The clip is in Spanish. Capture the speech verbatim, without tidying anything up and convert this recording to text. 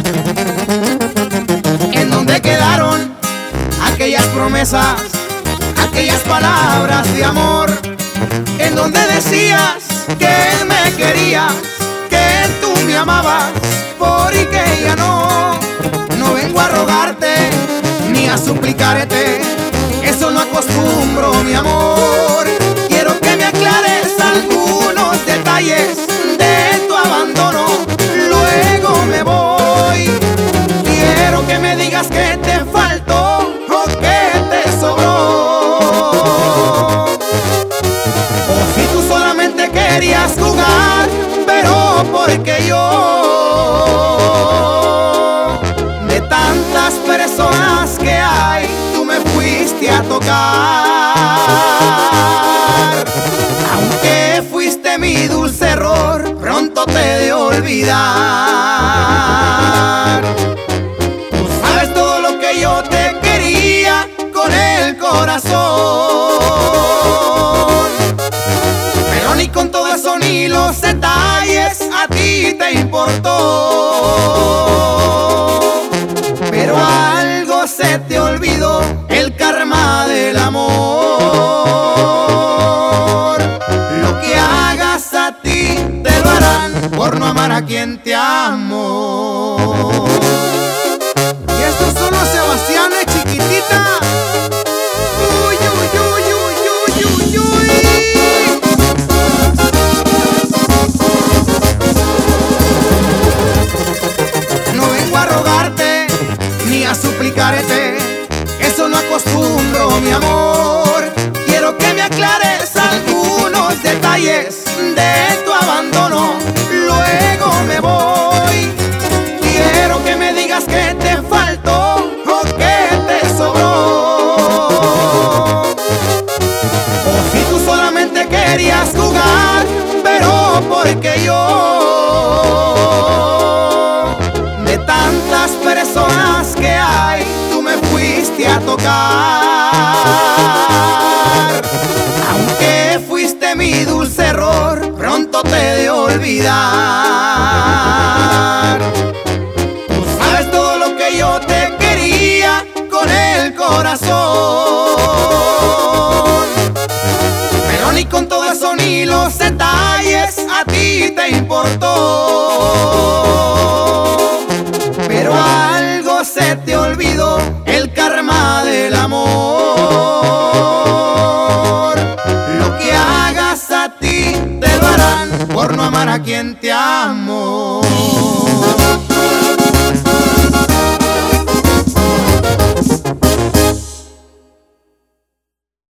¿En dónde quedaron aquellas promesas, aquellas palabras de amor? En donde decías que me querías, que tú me amabas, porque ya no. No vengo a rogarte ni a suplicarte, eso no acostumbro, mi amor. Quiero que me aclares algunos detalles de tu abandono, luego me voy. Quiero que me digas que te faltó o que te sobró, o si tú solamente querías jugar, pero porque yo, de tantas personas que hay, tú me fuiste a tocar. Aunque fuiste mi dulce error, pronto te he de olvidar. Tú sabes todo lo que yo te quería con el corazón, pero ni con todo eso ni los detalles a ti te importó. Pero algo se te olvidó, el karma del amor. Lo que hagas a ti te lo harán por no amar a quien te amó. Y esto es solo Sebastián, ¿eh, chiquitita? Uy, uy, uy, uy, uy, uy, uy. No vengo a rogarte ni a suplicarte, eso no acostumbro, mi amor. Quiero que me aclares algunos detalles de tu abandono, luego me voy. Quiero que me digas que te faltó o que te sobró, o si tú solamente querías jugar, pero porque yo, de tantas personas que hay, tú me fuiste a tocar. Aunque fuiste mi dulce error, pronto te he de olvidar. Tú sabes todo lo que yo te quería con el corazón,